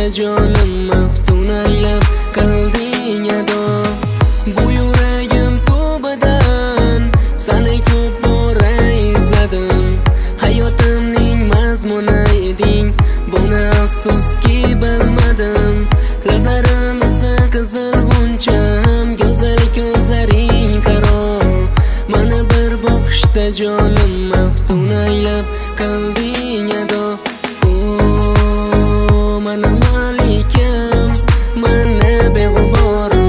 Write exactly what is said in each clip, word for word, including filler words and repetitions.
jonim maftun aylab qilding ado. Bu yuragim tubidan seni ko'p bora izladim. Hayotimning mazmuni eding, buni afsuski bilmadim. Lablarimizda qizil g'uncham, go'zal ko'zlaring qaro. Mana bir boqishda jonim maftun aylab qilding ado. Mana malikam, mana beg'uborim,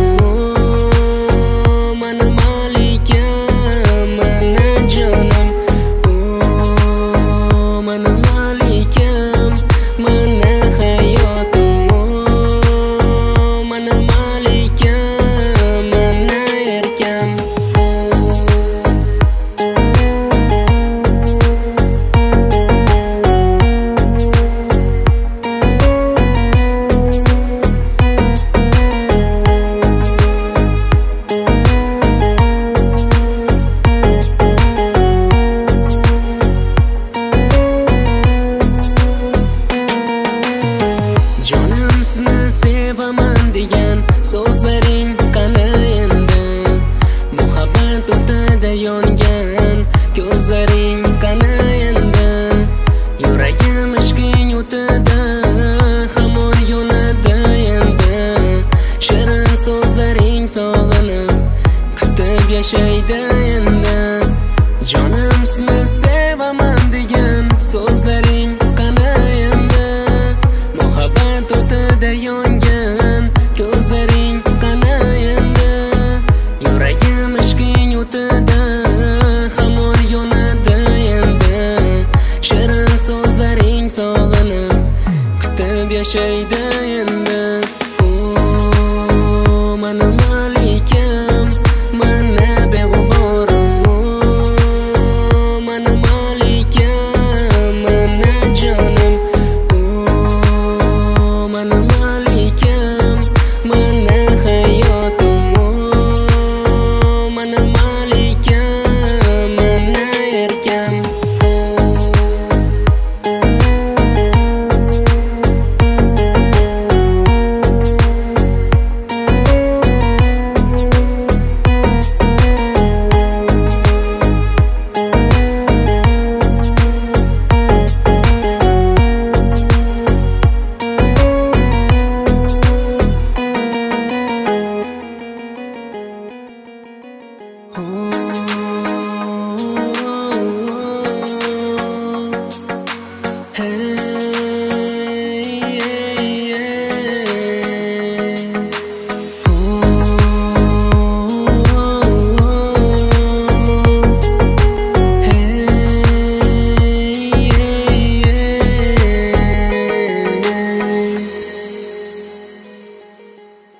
mana malikam, mana jonim, mana malikam, mana hayotim, mana malikam, mana erkam. Jonim sizni sevaman degan so'zlaring qani endi? Muhabbat o'tida yongan ko'zlaring qani endi? Yuragim ishqing o'tida hamon yonadi endi. Shirin so'zlaring sog'inib kutib yashaydi endi. Jonim sizni sevaman degan so'zlaring qani endi? Muhabbat o'tida yongan ko'zlaring qani endi? Yuragim ishqing o'tida hamon yonadi endi. Shirin so'zlaring sog'inib kutib yashaydi endi.